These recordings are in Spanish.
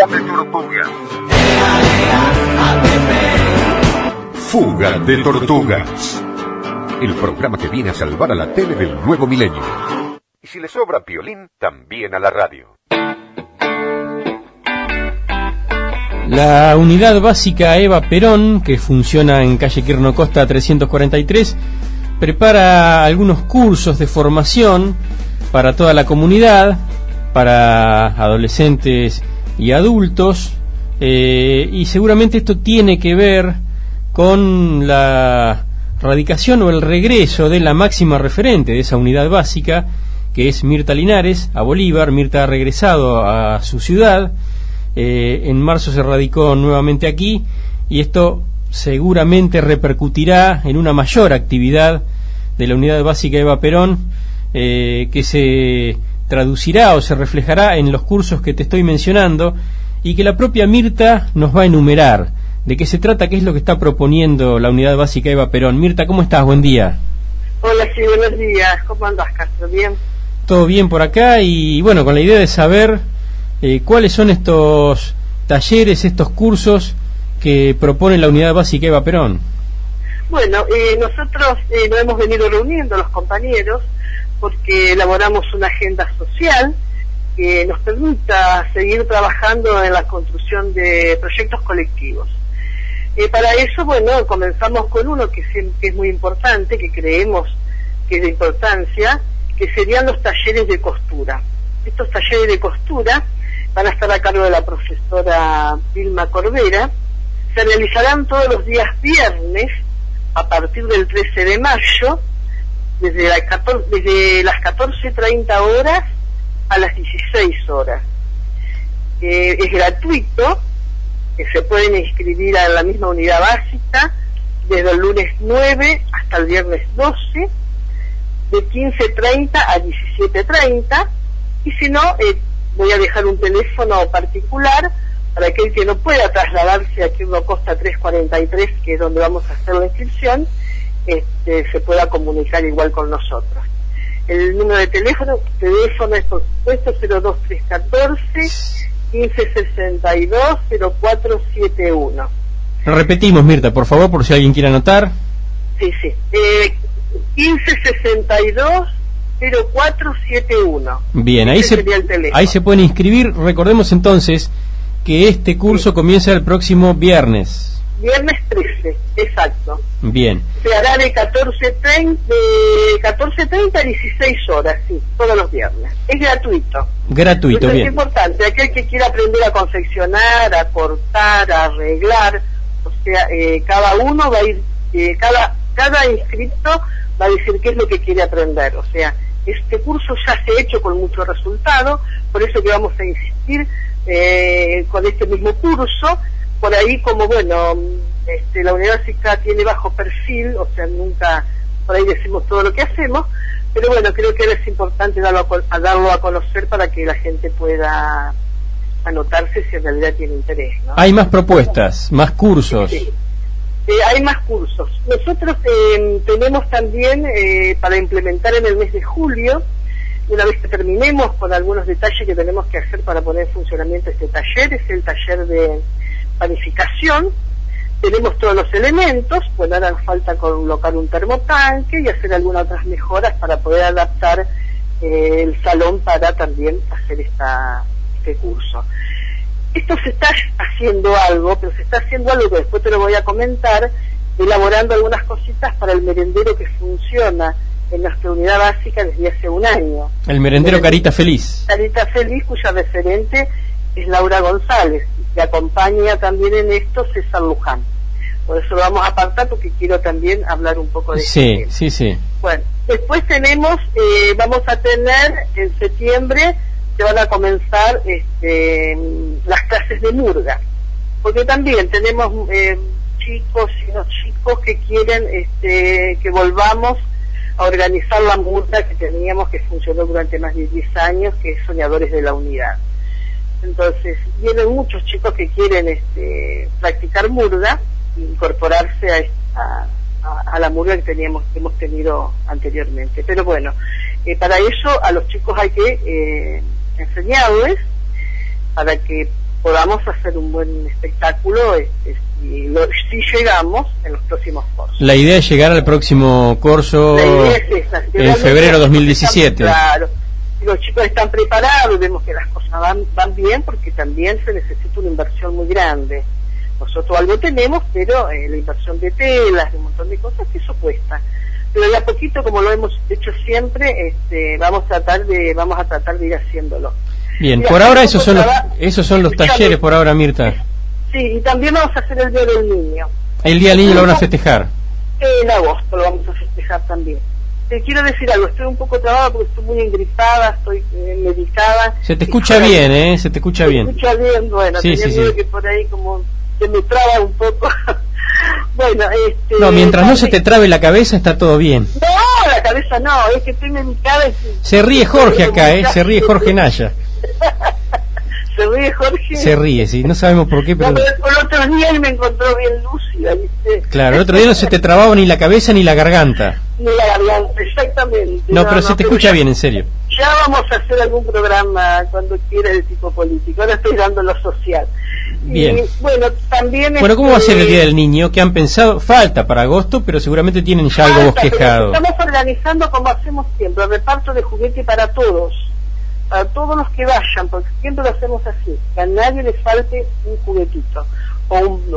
Fuga de tortugas. Fuga de tortugas. El programa que viene a salvar a la tele del nuevo milenio. Y si le sobra piolín, también a la radio. La unidad básica Eva Perón, que funciona en calle Quirno Costa 343, prepara algunos cursos de formación para toda la comunidad, para adolescentes y adultos, y seguramente esto tiene que ver con la radicación o el regreso de la máxima referente de esa unidad básica, que es Mirta Linares, a Bolívar. Mirta ha regresado a su ciudad, en marzo se radicó nuevamente aquí, y esto seguramente repercutirá en una mayor actividad de la unidad básica Eva Perón, que se traducirá o se reflejará en los cursos que te estoy mencionando, y que la propia Mirta nos va a enumerar de qué se trata, qué es lo que está proponiendo la unidad básica Eva Perón. Mirta, ¿cómo estás? Buen día. Hola, sí, buenos días. ¿Cómo andás, Castro? ¿Bien? Todo bien por acá, y bueno, con la idea de saber cuáles son estos talleres, estos cursos que propone la unidad básica Eva Perón. Bueno, nosotros nos hemos venido reuniendo los compañeros porque elaboramos una agenda social que nos permita seguir trabajando en la construcción de proyectos colectivos. Para eso, bueno, comenzamos con uno que es muy importante, que creemos que es de importancia, que serían los talleres de costura. Estos talleres de costura van a estar a cargo de la profesora Vilma Corbera. Se realizarán todos los días viernes a partir del 13 de mayo, desde las 14:30 horas a las 16 horas. Es gratuito, se pueden inscribir a la misma unidad básica desde el lunes 9 hasta el viernes 12, de 15:30 a 17:30, y si no, voy a dejar un teléfono particular para aquel que no pueda trasladarse a Quirno Costa 343, que es donde vamos a hacer la inscripción, se pueda comunicar igual con nosotros. El número de teléfono es por supuesto 02314 1562 0471. Lo repetimos, Mirta, por favor, por si alguien quiere anotar. Sí, 1562 0471. Bien, ahí se pueden inscribir. Recordemos entonces que este curso comienza el próximo viernes. Viernes 13, exacto. Bien. Se hará de 14:30 a 16 horas, sí, todos los viernes. Es gratuito. Gratuito, bien. Es importante, aquel que quiera aprender a confeccionar, a cortar, a arreglar, o sea, cada uno va a ir, cada inscripto va a decir qué es lo que quiere aprender. O sea, este curso ya se ha hecho con mucho resultado, por eso que vamos a insistir con este mismo curso. Por ahí, como bueno, la unidad básica tiene bajo perfil, o sea, nunca por ahí decimos todo lo que hacemos, pero bueno, creo que ahora es importante darlo a conocer para que la gente pueda anotarse si en realidad tiene interés, ¿no? Hay más propuestas, más cursos. Sí. Hay más cursos. Nosotros tenemos también para implementar en el mes de julio, una vez que terminemos con algunos detalles que tenemos que hacer para poner en funcionamiento este taller, es el taller de panificación. Tenemos todos los elementos, pues ahora falta colocar un termotanque y hacer algunas otras mejoras para poder adaptar el salón para también hacer este curso. Esto se está haciendo algo, pero se está haciendo algo que después te lo voy a comentar, elaborando algunas cositas para el merendero que funciona en nuestra unidad básica desde hace un año. El merendero Carita Feliz. Carita Feliz, cuya referente es Laura González, que acompaña también en esto César Luján. Por eso lo vamos a apartar porque quiero también hablar un poco de sí. Bueno, después tenemos, vamos a tener en septiembre, se van a comenzar las clases de murga, porque también tenemos chicos y no chicos que quieren que volvamos a organizar la murga que teníamos, que funcionó durante más de 10 años, que es Soñadores de la Unidad. Entonces vienen muchos chicos que quieren practicar murga, incorporarse a la murga que hemos tenido anteriormente. Pero bueno, para eso a los chicos hay que enseñarles, para que podamos hacer un buen espectáculo si llegamos en los próximos cursos. La idea es llegar al próximo curso en febrero de 2017. Claro, los chicos están preparados, vemos que las cosas van bien, porque también se necesita una inversión muy grande. Nosotros algo tenemos, pero la inversión de telas, de un montón de cosas, que eso cuesta. Pero de a poquito, como lo hemos hecho siempre, vamos a tratar de ir haciéndolo. Bien, mira, por ahora esos son los talleres por ahora, Mirta. Sí, y también vamos a hacer el Día del Niño. ¿El Día del Niño lo van a festejar? En agosto lo vamos a festejar también. Te quiero decir algo, estoy un poco trabada porque estoy muy engripada, estoy medicada. Se te escucha bien, se te escucha bien. Se escucha bien, bueno, sí, teniendo que por ahí como se me traba un poco. Bueno, no, mientras no se te trabe la cabeza está todo bien. No, la cabeza no, es que estoy medicada y... Se ríe Jorge acá, se ríe Jorge Naya. Se ríe Jorge. Se ríe, sí, no sabemos por qué, pero... No, pero el otro día él me encontró bien lúcida, ¿viste? Claro, el otro día no se te trababa ni la cabeza ni la garganta. Ni la garganta, exactamente. No, pero se te escucha bien, en serio. Ya vamos a hacer algún programa cuando quiera de tipo político, ahora estoy dando lo social. Bien. Y, bueno, también... Bueno, ¿cómo va a ser el Día del Niño? ¿Qué han pensado? Falta para agosto, pero seguramente tienen ya algo bosquejado. Estamos organizando como hacemos siempre, reparto de juguete para todos los que vayan, porque siempre lo hacemos así, que a nadie le falte un juguetito o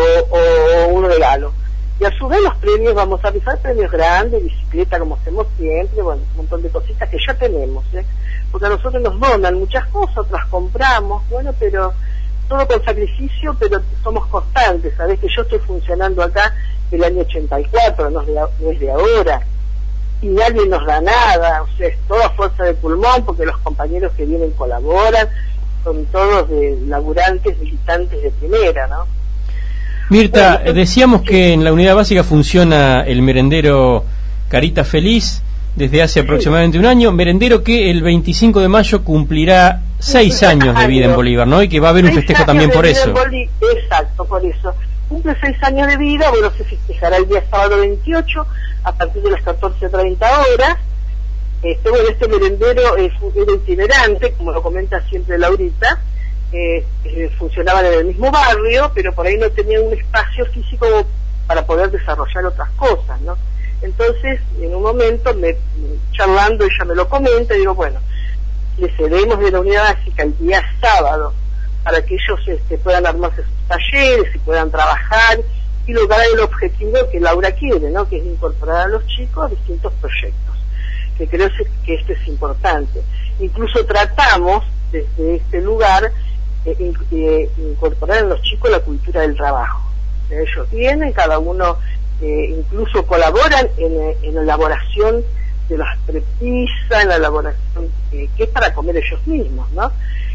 un regalo. Y a su vez los premios, vamos a rifar premios grandes, bicicleta como hacemos siempre, bueno, un montón de cositas que ya tenemos, porque a nosotros nos donan muchas cosas, otras compramos, bueno, pero todo con sacrificio, pero somos constantes. Sabés que yo estoy funcionando acá del año 84, no es de ahora, y nadie nos da nada, o sea, es toda fuerza de pulmón, porque los compañeros que vienen colaboran, son todos de laburantes, militantes de primera, ¿no? Mirta, bueno, decíamos que en la unidad básica funciona el merendero Carita Feliz desde hace aproximadamente un año, merendero que el 25 de mayo cumplirá 6 años de vida en Bolívar, ¿no? Y que va a haber un festejo también por eso. Exacto, por eso. Cumple 6 años de vida, bueno, se festejará el día sábado 28, a partir de las 14:30 horas. Bueno, este merendero era itinerante, como lo comenta siempre Laurita, funcionaban en el mismo barrio, pero por ahí no tenían un espacio físico para poder desarrollar otras cosas, ¿no? Entonces, en un momento, charlando, ella me lo comenta, y digo, bueno, le cedemos de la unidad básica el día sábado, para que ellos puedan armarse sus talleres y puedan trabajar, y lograr el objetivo que Laura quiere, ¿no? Que es incorporar a los chicos a distintos proyectos, que creo que esto es importante. Incluso tratamos, desde este lugar, incorporar a los chicos la cultura del trabajo. Ellos vienen, cada uno incluso colaboran en la elaboración de las prepisas, en la elaboración que es para comer ellos mismos, ¿no?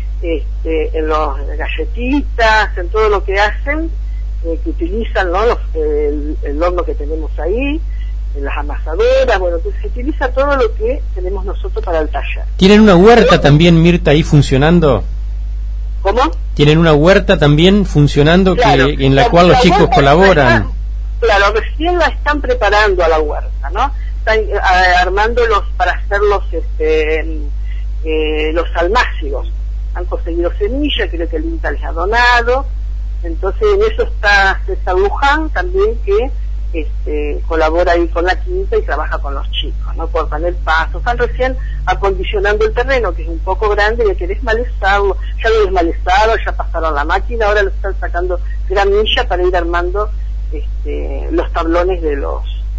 En las galletitas, en todo lo que hacen, que utilizan, ¿no? El horno que tenemos ahí, en las amasadoras, bueno, que se utiliza todo lo que tenemos nosotros para el taller. ¿Tienen una huerta también, Mirta, ahí funcionando? ¿Cómo? ¿Tienen una huerta también funcionando, claro, en la cual los chicos colaboran? Claro, recién la están preparando a la huerta, ¿no? Están armándolos para hacer los almácigos. Han conseguido semillas, creo que el INTA les ha donado. Entonces en eso está César Luján también, que colabora ahí con la quinta y trabaja con los chicos, ¿no? Cortan el paso, están recién acondicionando el terreno, que es un poco grande, y hay que desmalezarlo. Ya lo desmalezaron, ya pasaron la máquina, ahora lo están sacando gramilla para ir armando los tablones de los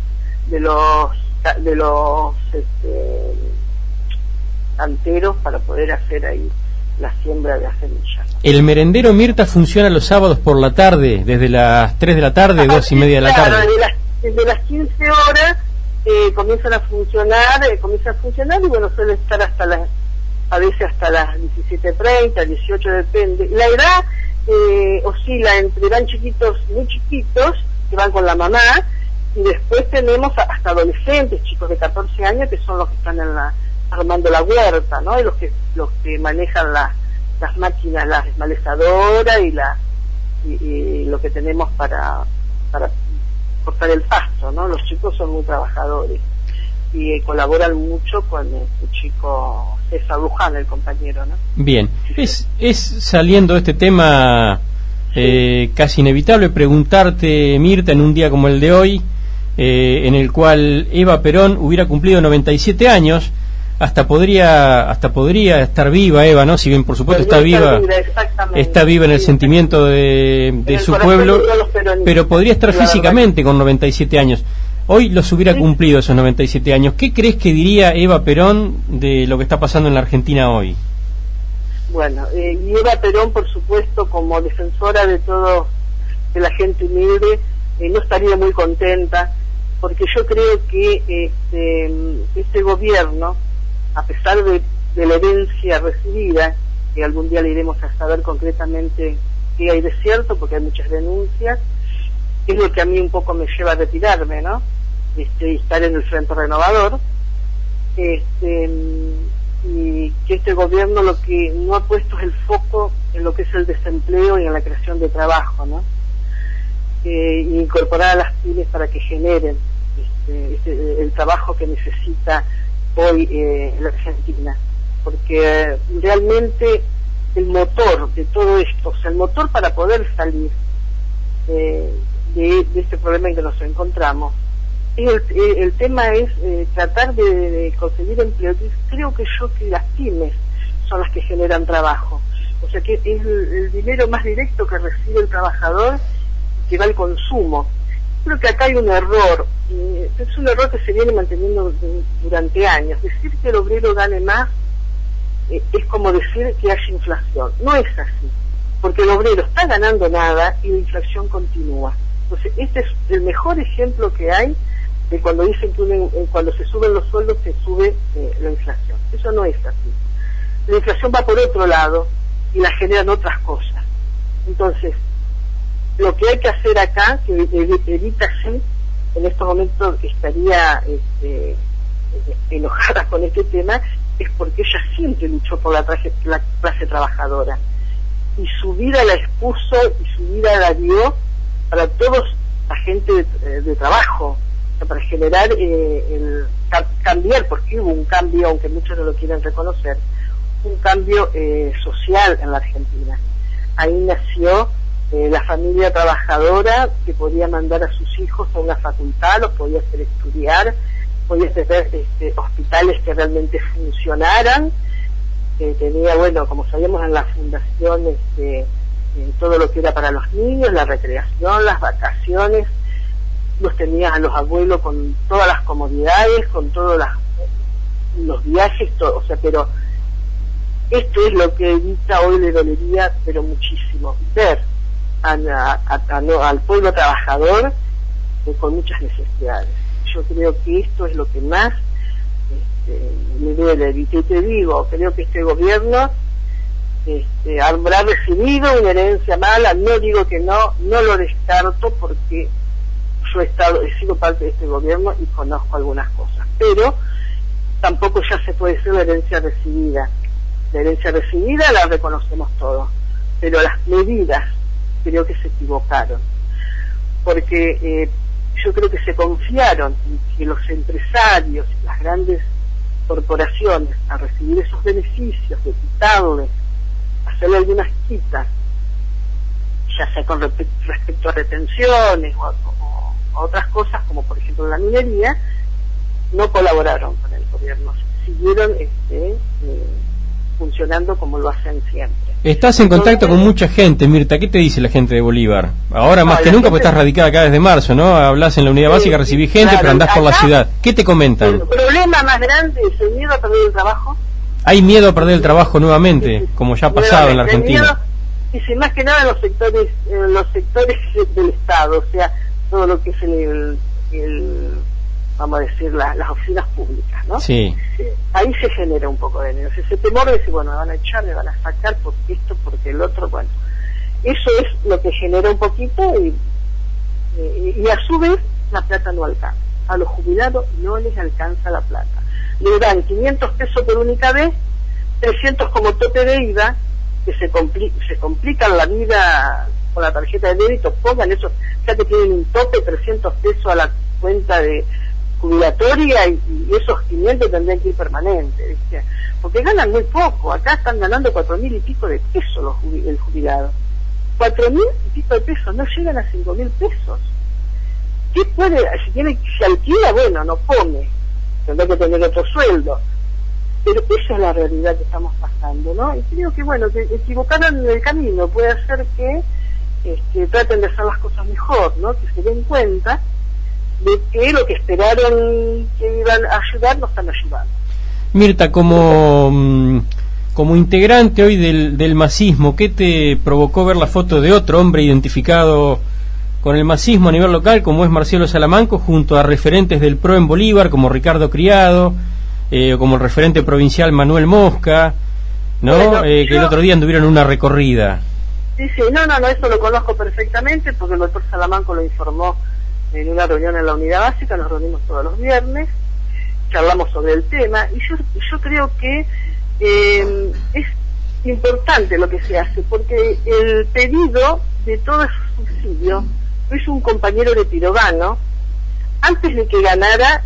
canteros, para poder hacer ahí la siembra de las semillas. El merendero, Mirta, funciona los sábados por la tarde, desde las 3 de la tarde, 2:30 de la tarde. Desde las 15 horas comienza a funcionar, y bueno, suele estar a veces hasta las 17:30, 18, depende. La edad oscila entre, van chiquitos, muy chiquitos, que van con la mamá, y después tenemos hasta adolescentes, chicos de 14 años, que son los que están armando la huerta, ¿no? Y los que manejan las máquinas, las desmalezadoras y lo que tenemos para cortar el pasto, ¿no? Los chicos son muy trabajadores y colaboran mucho con el chico Farruján, el compañero, ¿no? Bien, es saliendo de este tema casi inevitable preguntarte, Mirta, en un día como el de hoy, en el cual Eva Perón hubiera cumplido 97 años, hasta podría estar viva Eva, ¿no? Si bien por supuesto está viva en el sentimiento de su pueblo, pero podría estar físicamente con 97 años. Hoy los hubiera cumplido esos 97 años. ¿Qué crees que diría Eva Perón de lo que está pasando en la Argentina hoy? Bueno, y Eva Perón, por supuesto, como defensora de de la gente humilde, no estaría muy contenta, porque yo creo que este gobierno, a pesar de la herencia recibida, que algún día le iremos a saber concretamente qué hay de cierto, porque hay muchas denuncias, es lo que a mí un poco me lleva a retirarme, ¿no? Estar en el Frente Renovador, y que este gobierno lo que no ha puesto es el foco en lo que es el desempleo y en la creación de trabajo, ¿no? Y incorporar a las pymes para que generen el trabajo que necesita hoy la Argentina, porque realmente el motor de todo esto, o sea, el motor para poder salir de este problema en que nos encontramos, el tema es tratar de conseguir empleo. Creo que las pymes son las que generan trabajo, o sea que es el dinero más directo que recibe el trabajador, que va al consumo. Creo que acá hay un error, es un error que se viene manteniendo durante años. Decir que el obrero gane más es como decir que haya inflación. No es así, porque el obrero está ganando nada y la inflación continúa. Entonces, este es el mejor ejemplo que hay de cuando dicen que cuando se suben los sueldos se sube la inflación. Eso no es así. La inflación va por otro lado y la generan otras cosas. Entonces, lo que hay que hacer acá, que Evita sí, en estos momentos estaría enojada con este tema, es porque ella siempre luchó por la clase trabajadora. Y su vida la expuso y su vida la dio para todos la gente de trabajo, o sea, para generar cambiar, porque hubo un cambio, aunque muchos no lo quieran reconocer, un cambio social en la Argentina. Ahí nació la familia trabajadora que podía mandar a sus hijos a una facultad, los podía hacer estudiar, podía tener hospitales que realmente funcionaran, tenía, bueno, como sabíamos en la fundación, todo lo que era para los niños, la recreación, las vacaciones, los tenía a los abuelos con todas las comodidades, con todos los viajes, todo, o sea, pero esto es lo que Evita hoy le dolería, pero muchísimo, ver al pueblo trabajador con muchas necesidades. Yo creo que esto es lo que más me duele. Y te digo, creo que este gobierno habrá recibido una herencia mala. No digo que no lo descarto, porque yo he sido parte de este gobierno y conozco algunas cosas, pero tampoco ya se puede decir la herencia recibida. La herencia recibida la reconocemos todos, pero las medidas creo que se equivocaron, porque yo creo que se confiaron en que los empresarios y las grandes corporaciones, al recibir esos beneficios, de quitarles, hacerle algunas quitas, ya sea con respecto a retenciones o otras cosas, como por ejemplo la minería, no colaboraron con el gobierno, siguieron funcionando como lo hacen siempre. Estás en contacto con mucha gente, Mirta. ¿Qué te dice la gente de Bolívar? Ahora más que nunca, porque estás radicada acá desde marzo, ¿no? Hablas en la unidad básica, recibís gente, claro, pero andás por la ciudad. ¿Qué te comentan? El problema más grande es el miedo a perder el trabajo. ¿Hay miedo a perder el trabajo nuevamente, como ya ha pasado en la Argentina? Y si más que nada en los sectores del Estado, o sea, todo lo que es vamos a decir, las oficinas públicas, ¿no? Sí. Ahí se genera un poco de miedo. Ese temor de decir, bueno, me van a echar, me van a sacar, porque esto, porque el otro, bueno. Eso es lo que genera un poquito y a su vez la plata no alcanza. A los jubilados no les alcanza la plata. Le dan 500 pesos por única vez, 300 como tope de IVA, que se complican la vida con la tarjeta de débito, pongan eso, ya que tienen un tope, 300 pesos a la cuenta de jubilatoria, y esos 500 tendrían que ir permanentes, ¿viste? porque ganan muy poco. Acá están ganando 4.000 y pico de pesos el jubilado. 4.000 y pico de pesos, no llegan a 5.000 pesos. ¿Qué puede? Si alquila, bueno, no come, tendrá que tener otro sueldo. Pero esa es la realidad que estamos pasando, ¿no? Y creo que, bueno, que equivocaron en el camino puede hacer que traten de hacer las cosas mejor, ¿no? Que se den cuenta de que lo que esperaron que iban a ayudar no están ayudando. Mirta, como integrante hoy del masismo, ¿qué te provocó ver la foto de otro hombre identificado con el masismo a nivel local, como es Marcelo Salamanco, junto a referentes del PRO en Bolívar, como Ricardo Criado, como el referente provincial Manuel Mosca, ¿no? Bueno, que el otro día anduvieron en una recorrida. Sí, no, eso lo conozco perfectamente, porque el doctor Salamanco lo informó en una reunión en la unidad básica. Nos reunimos todos los viernes, charlamos sobre el tema, y yo creo que es importante lo que se hace, porque el pedido de todo ese subsidio lo hizo un compañero de Pirogano antes de que ganara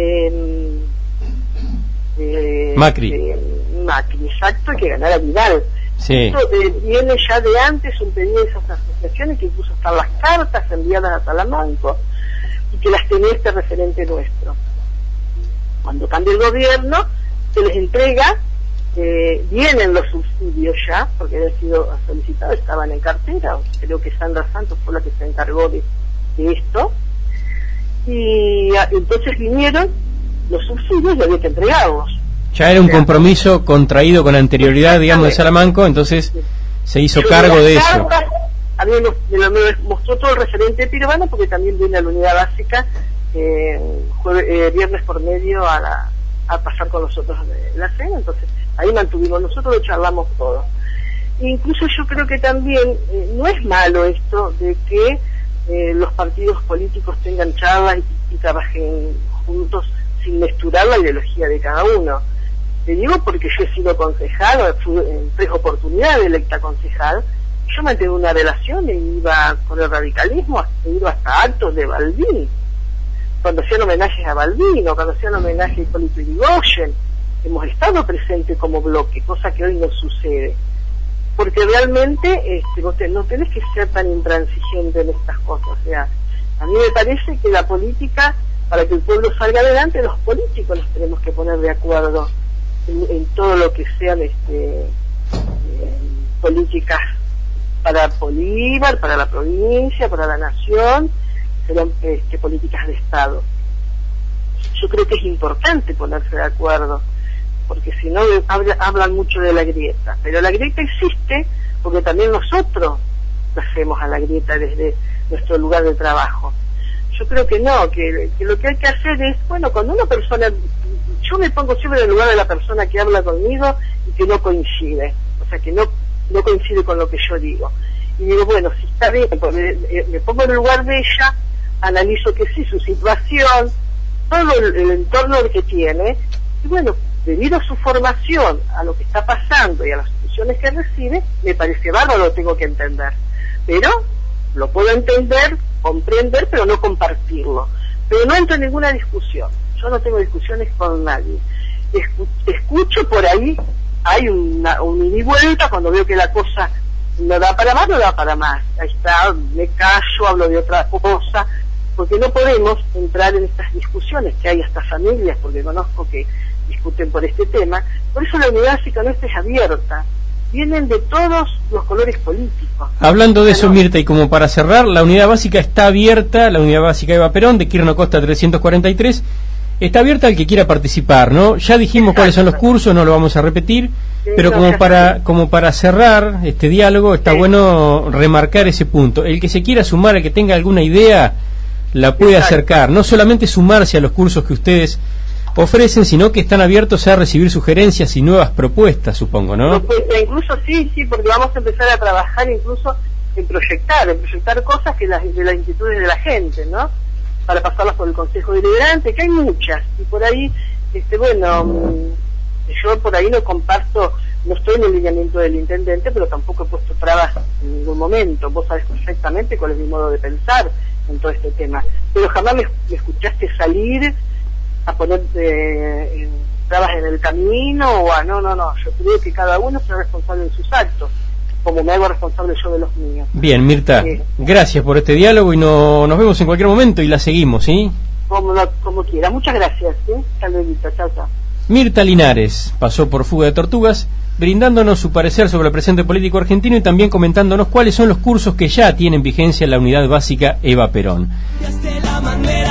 Macri, exacto, que ganara Vidal. Sí. Esto viene ya de antes, un pedido de esas asociaciones, que incluso están las cartas enviadas a Salamanco y que las tenía este referente nuestro. Cuando cambia el gobierno, se les entrega, vienen los subsidios ya, porque habían sido solicitados, estaban en cartera. Creo que Sandra Santos fue la que se encargó de esto, y entonces vinieron los subsidios y había que entregarlos. Ya era un compromiso contraído con anterioridad, digamos, de Salamanco, entonces se hizo cargo de eso. A mí me mostró todo el referente de Pirogano, porque también viene a la unidad básica viernes por medio a pasar con nosotros la cena. Entonces ahí mantuvimos, nosotros lo charlamos todo. Incluso yo creo que también no es malo esto de que los partidos políticos tengan charlas y trabajen juntos sin mezclar la ideología de cada uno. Te digo porque yo he sido concejal, fui en 3 oportunidades electa concejal. Yo mantuve una relación e iba con el radicalismo, he ido hasta actos de Balbín, cuando hacían homenajes a Balbín o cuando hacían homenajes a Hipólito Yrigoyen. Hemos estado presentes como bloque, cosa que hoy no sucede, porque realmente no tenés que ser tan intransigente en estas cosas. O sea, a mí me parece que la política, para que el pueblo salga adelante, los políticos nos tenemos que poner de acuerdo en todo lo que sean políticas para Bolívar, para la provincia, para la nación, serán políticas de Estado. Yo creo que es importante ponerse de acuerdo, porque si no hablan mucho de la grieta, pero la grieta existe porque también nosotros hacemos a la grieta desde nuestro lugar de trabajo. Yo creo que no, que lo que hay que hacer es, bueno, cuando una persona, yo me pongo siempre en el lugar de la persona que habla conmigo y que no coincide, o sea, que no coincide con lo que yo digo, y digo, bueno, si está bien, me pongo en el lugar de ella, analizo que sí, su situación, todo el entorno que tiene, y bueno, debido a su formación, a lo que está pasando y a las instrucciones que recibe, me parece bárbaro, lo tengo que entender, pero lo puedo entender, comprender, pero no compartirlo. Pero no entro en ninguna discusión, yo no tengo discusiones con nadie. Escucho por ahí, hay un ida y vuelta, cuando veo que la cosa no da para más, no da para más. Ahí está, me callo, hablo de otra cosa, porque no podemos entrar en estas discusiones, que hay hasta familias, porque conozco que discuten por este tema. Por eso la unidad básica nuestra es abierta, vienen de todos los colores políticos. Hablando de eso, Mirta, y como para cerrar, la unidad básica está abierta, la unidad básica Eva Perón, de Quirno Costa 343, está abierta al que quiera participar, ¿no? Ya dijimos cuáles son los cursos, no lo vamos a repetir, pero como para cerrar este diálogo, está bueno remarcar ese punto. El que se quiera sumar, el que tenga alguna idea, la puede acercar, no solamente sumarse a los cursos que ustedes ofrecen, sino que están abiertos a recibir sugerencias y nuevas propuestas, supongo, ¿no? Incluso sí, porque vamos a empezar a trabajar incluso en proyectar cosas que de las inquietudes de la gente, ¿no? Para pasarlas por el Consejo Deliberante, que hay muchas, y por ahí, yo por ahí no comparto, no estoy en el lineamiento del intendente, pero tampoco he puesto trabas en ningún momento. Vos sabés perfectamente cuál es mi modo de pensar en todo este tema, pero jamás me escuchaste salir a poner trabas en el camino, o a no, yo creo que cada uno sea responsable de sus actos, como me hago responsable yo de los míos. Bien, Mirta, gracias por este diálogo y nos vemos en cualquier momento y la seguimos, ¿sí? Como quiera, muchas gracias, ¿sí? Hasta luego, chao. Mirta Linares pasó por Fuga de Tortugas, brindándonos su parecer sobre el presente político argentino y también comentándonos cuáles son los cursos que ya tienen vigencia en la unidad básica Eva Perón.